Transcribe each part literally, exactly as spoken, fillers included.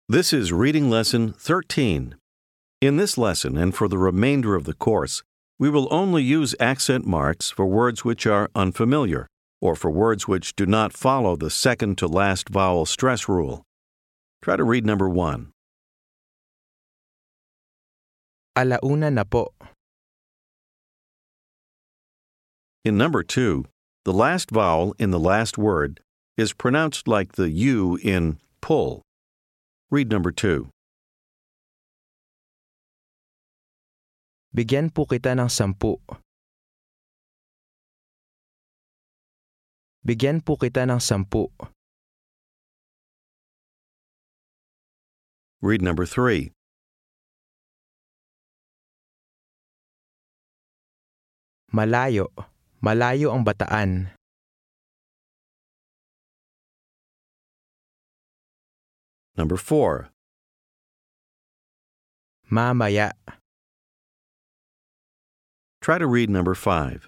This is Reading Lesson thirteen. In this lesson and for the remainder of the course, we will only use accent marks for words which are unfamiliar or for words which do not follow the second to last vowel stress rule. Try to read number one. Alauna na po. In number two, the last vowel in the last word is pronounced like the U in pull. Read number two. Bigyan po kita ng sampu. Bigyan po kita ng sampu. Read number three. Malayo. Malayo ang Bataan. Number four. Mamaya. Try to read number five.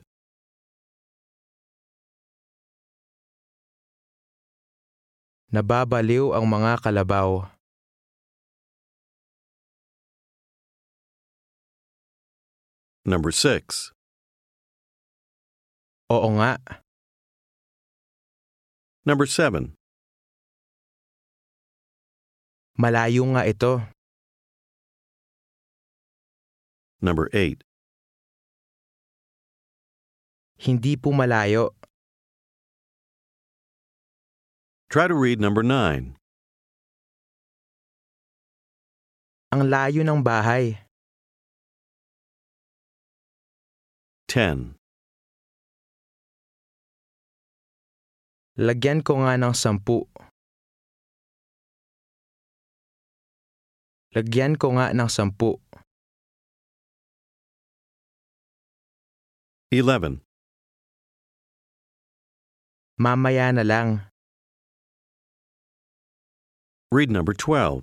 Nababaliw ang mga kalabaw. Number six. Oo nga. Number seven. Malayo nga ito. Number eight. Hindi po malayo. Try to read number nine. Ang layo ng bahay. Ten. Lagyan ko nga ng sampu. Lagyan ko nga ng sampu. Eleven. Mamaya na lang. Read number twelve.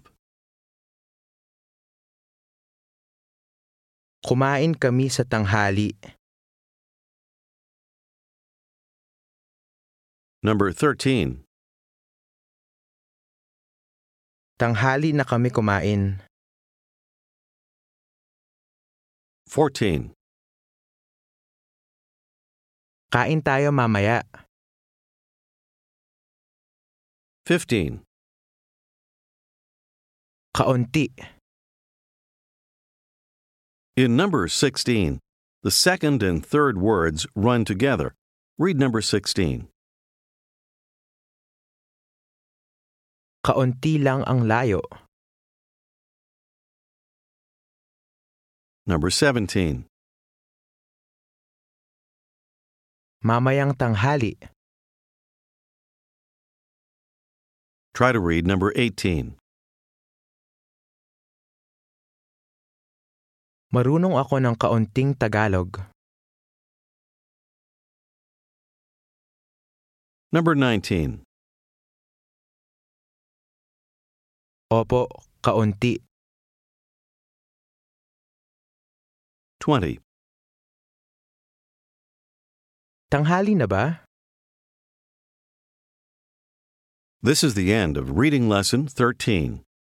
Kumain kami sa tanghali. Number thirteen. Tanghali na kami kumain. Fourteen. Kain tayo mamaya. Fifteen. Kaunti. In number sixteen, the second and third words run together. Read number sixteen. Kaunti lang ang layo. Number seventeen. Mamayang tanghali. Try to read number eighteen. Marunong ako ng kaunting Tagalog. Number nineteen. Opo, kaunti. Twenty. Tanghali na ba? This is the end of Reading Lesson thirteen.